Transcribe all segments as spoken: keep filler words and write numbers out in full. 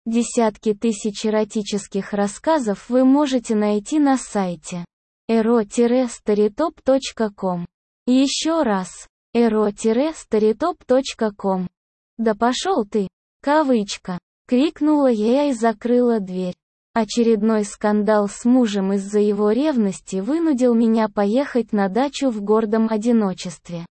Десятки тысяч эротических рассказов вы можете найти на сайте эро старитоп точка ком. Еще раз. эро старитоп точка ком. «Да пошел ты!» Кавычка. Крикнула я и закрыла дверь. Очередной скандал с мужем из-за его ревности вынудил меня поехать на дачу в гордом одиночестве.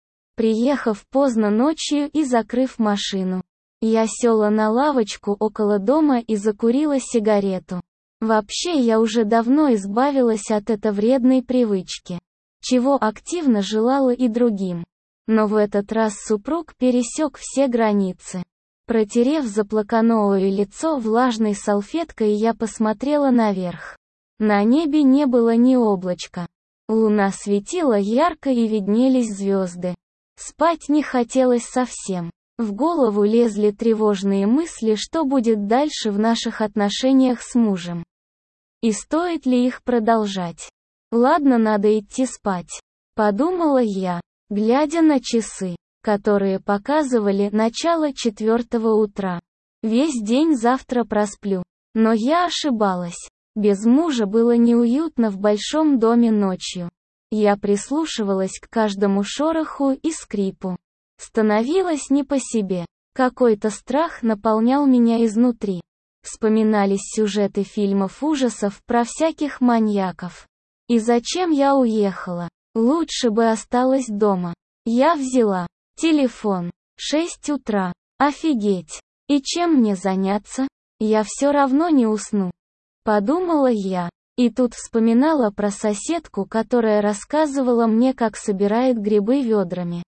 Приехав поздно ночью и закрыв машину, я села на лавочку около дома и закурила сигарету. Вообще я уже давно избавилась от этой вредной привычки, чего активно желала и другим. Но в этот раз супруг пересек все границы. Протерев заплаканное лицо влажной салфеткой, я посмотрела наверх. На небе не было ни облачка. Луна светила ярко и виднелись звезды. Спать не хотелось совсем. В голову лезли тревожные мысли, что будет дальше в наших отношениях с мужем. И стоит ли их продолжать? Ладно, надо идти спать, подумала я, глядя на часы, которые показывали начало четвертого утра. Весь день завтра просплю. Но я ошибалась. Без мужа было неуютно в большом доме ночью. Я прислушивалась к каждому шороху и скрипу. Становилось не по себе. Какой-то страх наполнял меня изнутри. Вспоминались сюжеты фильмов ужасов про всяких маньяков. И зачем я уехала? Лучше бы осталась дома. Я взяла телефон. шесть утра. Офигеть. И чем мне заняться? Я все равно не усну. Подумала я. И тут вспоминала про соседку, которая рассказывала мне, как собирает грибы ведрами.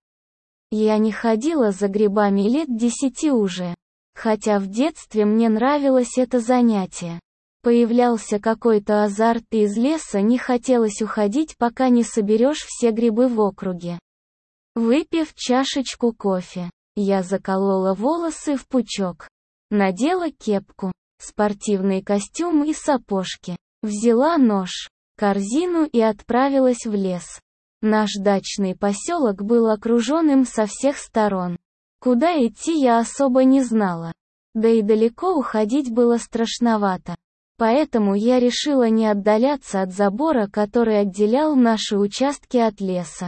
Я не ходила за грибами лет десяти уже. Хотя в детстве мне нравилось это занятие. Появлялся какой-то азарт, и из леса не хотелось уходить, пока не соберешь все грибы в округе. Выпив чашечку кофе, я заколола волосы в пучок. Надела кепку, спортивный костюм и сапожки. Взяла нож, корзину и отправилась в лес. Наш дачный поселок был окружен им со всех сторон. Куда идти я особо не знала. Да и далеко уходить было страшновато. Поэтому я решила не отдаляться от забора, который отделял наши участки от леса.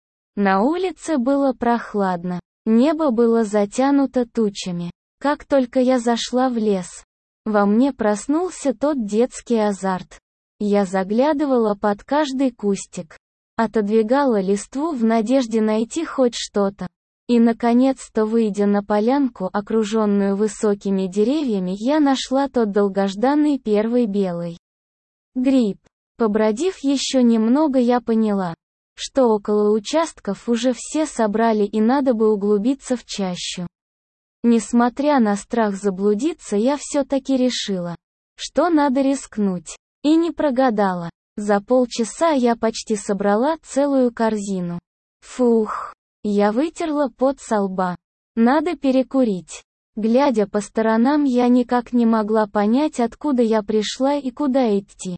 На улице было прохладно. Небо было затянуто тучами. Как только я зашла в лес, во мне проснулся тот детский азарт. Я заглядывала под каждый кустик, отодвигала листву в надежде найти хоть что-то. И, наконец-то, выйдя на полянку, окруженную высокими деревьями, я нашла тот долгожданный первый белый гриб. Побродив еще немного, я поняла, что около участков уже все собрали и надо бы углубиться в чащу. Несмотря на страх заблудиться, я все-таки решила, что надо рискнуть. И не прогадала. За полчаса я почти собрала целую корзину. Фух. Я вытерла пот со лба. Надо перекурить. Глядя по сторонам, я никак не могла понять, откуда я пришла и куда идти.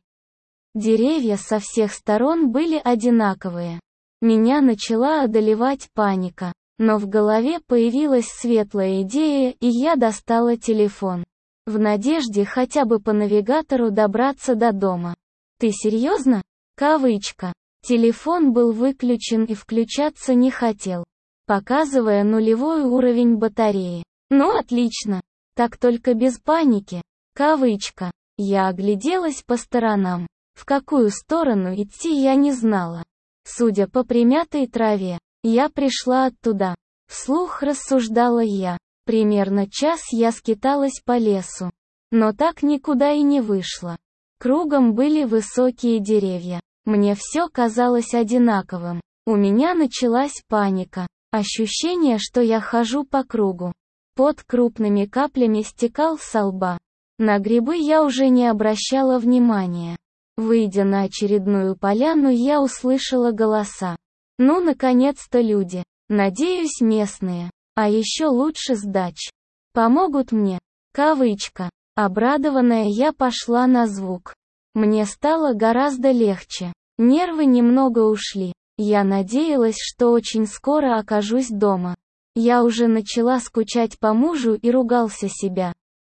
Деревья со всех сторон были одинаковые. Меня начала одолевать паника. Но в голове появилась светлая идея, и я достала телефон. В надежде хотя бы по навигатору добраться до дома. «Ты серьезно?» Кавычка. Телефон был выключен и включаться не хотел, показывая нулевой уровень батареи. «Ну отлично. Так только без паники». Кавычка. Я огляделась по сторонам. В какую сторону идти я не знала. Судя по примятой траве, я пришла оттуда. Вслух рассуждала я. Примерно час я скиталась по лесу. Но так никуда и не вышла. Кругом были высокие деревья. Мне все казалось одинаковым. У меня началась паника. Ощущение, что я хожу по кругу. Пот крупными каплями стекал со лба. На грибы я уже не обращала внимания. Выйдя на очередную поляну, я услышала голоса. Ну, наконец-то люди. Надеюсь, местные. А еще лучше с дач. Помогут мне. Кавычка. Обрадованная, я пошла на звук. Мне стало гораздо легче. Нервы немного ушли. Я надеялась, что очень скоро окажусь дома. Я уже начала скучать по мужу и ругался себя.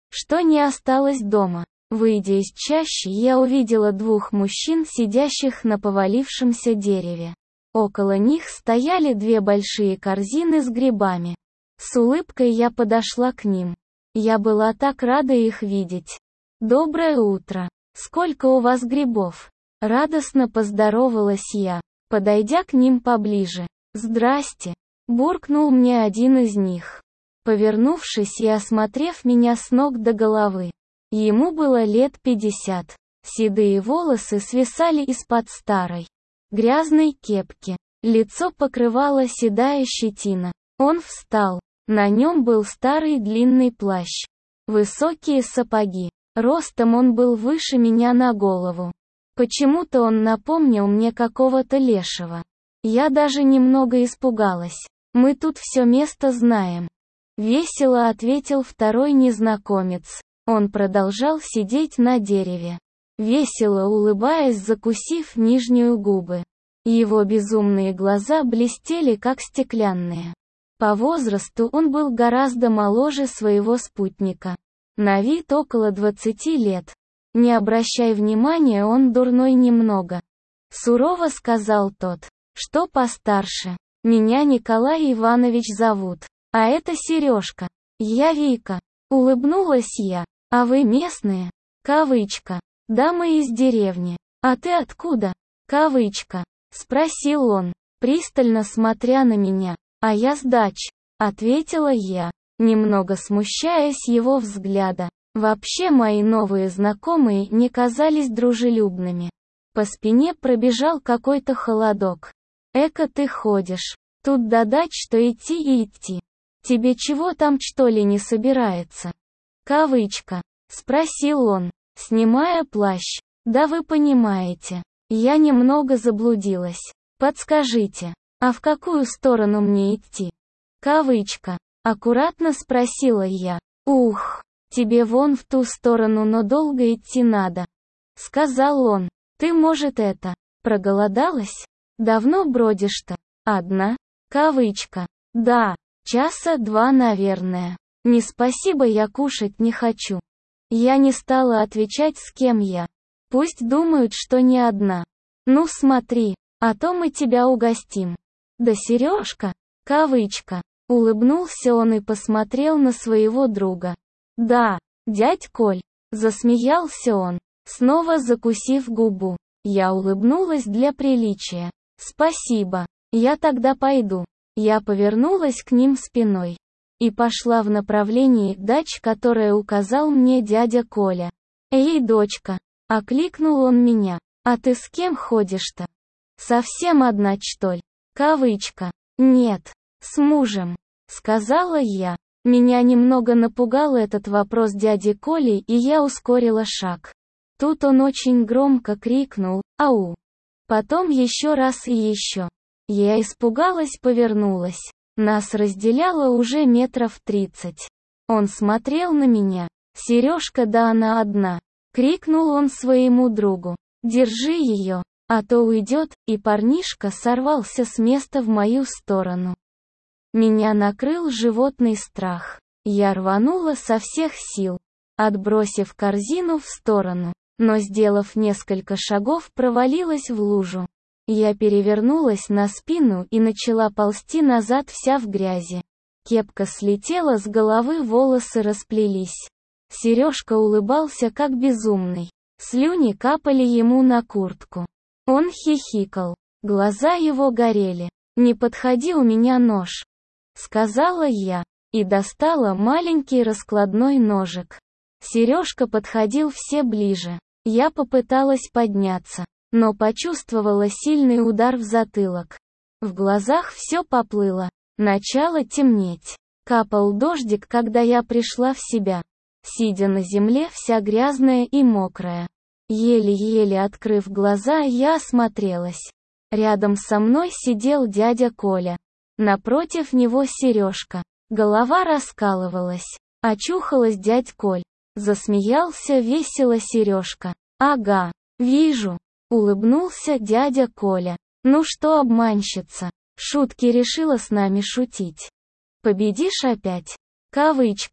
что не осталось дома. Выйдя из чащи, я увидела двух мужчин, сидящих на повалившемся дереве. Около них стояли две большие корзины с грибами. С улыбкой я подошла к ним. Я была так рада их видеть. «Доброе утро! Сколько у вас грибов?» Радостно поздоровалась я, подойдя к ним поближе. «Здрасте!» — буркнул мне один из них, повернувшись и осмотрев меня с ног до головы. Ему было лет пятьдесят. Седые волосы свисали из-под старой, грязной кепки. Лицо покрывала седая щетина. Он встал. На нем был старый длинный плащ. Высокие сапоги. Ростом он был выше меня на голову. Почему-то он напомнил мне какого-то лешего. Я даже немного испугалась. «Мы тут все место знаем». Весело ответил второй незнакомец. Он продолжал сидеть на дереве, весело улыбаясь, закусив нижнюю губы. Его безумные глаза блестели как стеклянные. По возрасту он был гораздо моложе своего спутника. На вид около двадцати лет. «Не обращай внимания, он дурной немного», — сурово сказал тот. «Что постарше? Меня Николай Иванович зовут. А это Сережка. Я Вика». Улыбнулась я. «А вы местные?» Кавычка. «Да, мы из деревни. А ты откуда?» Кавычка. Спросил он, пристально смотря на меня. «А я с дач», — ответила я, немного смущаясь его взгляда. Вообще мои новые знакомые не казались дружелюбными. По спине пробежал какой-то холодок. «Эка ты ходишь. Тут до дач, что идти и идти. Тебе чего там, что ли, не собирается?» Кавычка. Спросил он, снимая плащ. «Да вы понимаете. Я немного заблудилась. Подскажите, а в какую сторону мне идти?» Кавычка. Аккуратно спросила я. «Ух, тебе вон в ту сторону, но долго идти надо», — сказал он. «Ты, может, это, проголодалась? Давно бродишь-то? Одна?» Кавычка. «Да, часа два, наверное. Не спасибо, я кушать не хочу». Я не стала отвечать, с кем я. Пусть думают, что не одна. «Ну смотри, а то мы тебя угостим». «Да Сережка?» Кавычка. Улыбнулся он и посмотрел на своего друга. «Да, дядь Коль», — засмеялся он, снова закусив губу. Я улыбнулась для приличия. «Спасибо, я тогда пойду». Я повернулась к ним спиной и пошла в направлении дач, которое указал мне дядя Коля. «Эй, дочка!» — окликнул он меня. «А ты с кем ходишь-то? Совсем одна, что ли?» Кавычка. «Нет, с мужем», — сказала я. Меня немного напугал этот вопрос дяди Коли, и я ускорила шаг. Тут он очень громко крикнул «Ау!». Потом еще раз и еще. Я испугалась, повернулась. Нас разделяло уже метров тридцать. Он смотрел на меня. «Сережка, да она одна!» — крикнул он своему другу. «Держи ее, а то уйдет», и парнишка сорвался с места в мою сторону. Меня накрыл животный страх. Я рванула со всех сил, отбросив корзину в сторону, но, сделав несколько шагов, провалилась в лужу. Я перевернулась на спину и начала ползти назад, вся в грязи. Кепка слетела с головы, волосы расплелись. Сережка улыбался как безумный. Слюни капали ему на куртку. Он хихикал. Глаза его горели. «Не подходи, у меня нож», — сказала я, и достала маленький раскладной ножик. Сережка подходил все ближе. Я попыталась подняться, но почувствовала сильный удар в затылок. В глазах все поплыло. Начало темнеть. Капал дождик, когда я пришла в себя. Сидя на земле, вся грязная и мокрая. Еле-еле открыв глаза, я осмотрелась. Рядом со мной сидел дядя Коля. Напротив него Сережка. Голова раскалывалась. Очухалась дядь Коль. Засмеялся весело Сережка. «Ага, вижу», — улыбнулся дядя Коля. «Ну что, обманщица, шутки решила с нами шутить? Победишь опять?» Кавычка.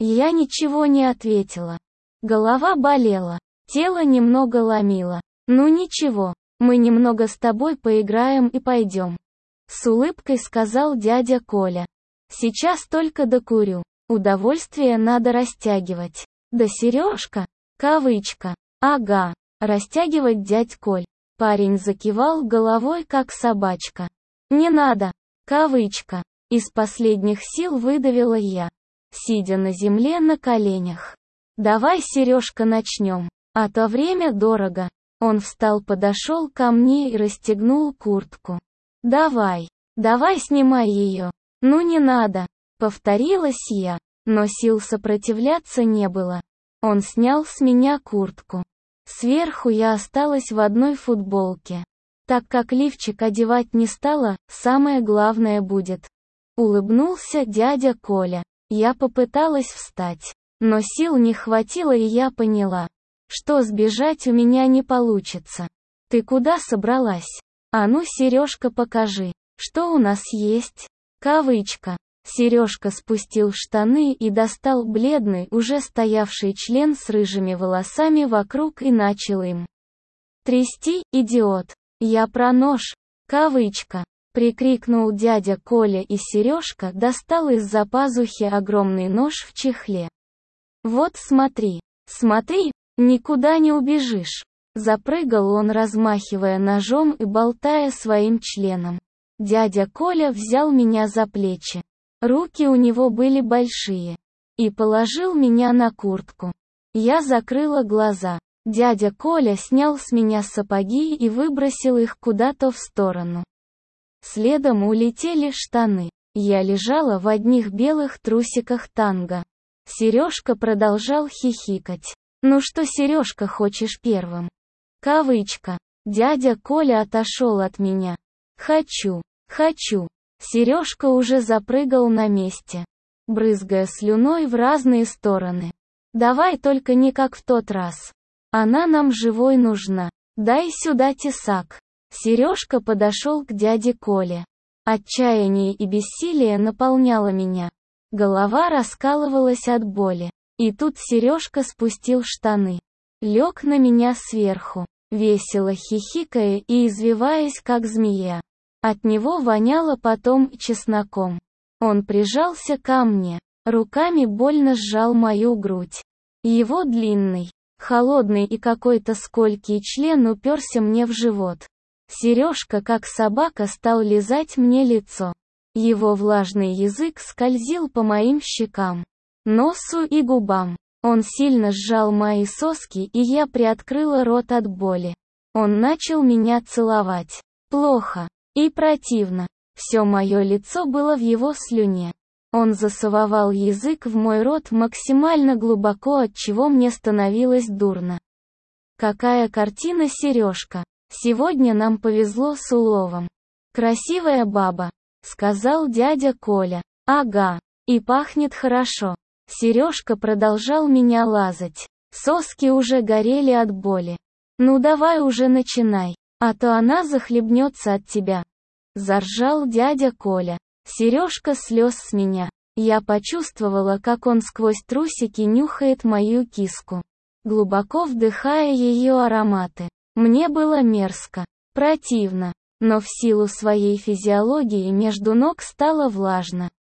Я ничего не ответила. Голова болела, тело немного ломило. Ну ничего, мы немного с тобой поиграем и пойдем. С улыбкой сказал дядя Коля. Сейчас только докурю. Удовольствие надо растягивать. Да, Сережка? Кавычка. Ага, растягивать, дядь Коль. Парень закивал головой, как собачка. Не надо. Кавычка. Из последних сил выдавила я, сидя на земле на коленях. Давай, Сережка, начнем. А то время дорого. Он встал, подошел ко мне и расстегнул куртку. Давай. Давай, снимай ее. Ну не надо. Повторилась я, но сил сопротивляться не было. Он снял с меня куртку. Сверху я осталась в одной футболке. Так как лифчик одевать не стала, самое главное будет. Улыбнулся дядя Коля. Я попыталась встать, но сил не хватило, и я поняла, что сбежать у меня не получится. Ты куда собралась? А ну, Сережка, покажи, что у нас есть. Кавычка. Сережка спустил штаны и достал бледный, уже стоявший член с рыжими волосами вокруг и начал им трясти. Идиот. Я про нож. Кавычка. Прикрикнул дядя Коля, и Сережка достал из-за пазухи огромный нож в чехле. Вот смотри, смотри, никуда не убежишь. Запрыгал он, размахивая ножом и болтая своим членом. Дядя Коля взял меня за плечи. Руки у него были большие. И положил меня на куртку. Я закрыла глаза. Дядя Коля снял с меня сапоги и выбросил их куда-то в сторону. Следом улетели штаны. Я лежала в одних белых трусиках танго. Сережка продолжал хихикать. Ну что, Сережка, хочешь первым? Кавычка. Дядя Коля отошел от меня. Хочу, хочу. Сережка уже запрыгал на месте, брызгая слюной в разные стороны. Давай, только не как в тот раз. Она нам живой нужна. Дай сюда тесак. Сережка подошел к дяде Коле. Отчаяние и бессилие наполняло меня. Голова раскалывалась от боли. И тут Сережка спустил штаны. Лег на меня сверху, весело хихикая и извиваясь, как змея. От него воняло потом чесноком. Он прижался ко мне, руками больно сжал мою грудь. Его длинный, холодный и какой-то скользкий член уперся мне в живот. Сережка, как собака, стал лизать мне лицо. Его влажный язык скользил по моим щекам, носу и губам. Он сильно сжал мои соски, и я приоткрыла рот от боли. Он начал меня целовать. Плохо и противно. Все мое лицо было в его слюне. Он засовывал язык в мой рот максимально глубоко, от чего мне становилось дурно. Какая картина, Сережка! Сегодня нам повезло с уловом. Красивая баба, сказал дядя Коля. Ага, и пахнет хорошо. Сережка продолжал меня лазать. Соски уже горели от боли. Ну давай уже начинай, а то она захлебнется от тебя. Заржал дядя Коля. Сережка слез с меня. Я почувствовала, как он сквозь трусики нюхает мою киску, глубоко вдыхая ее ароматы. Мне было мерзко, противно, но в силу своей физиологии между ног стало влажно.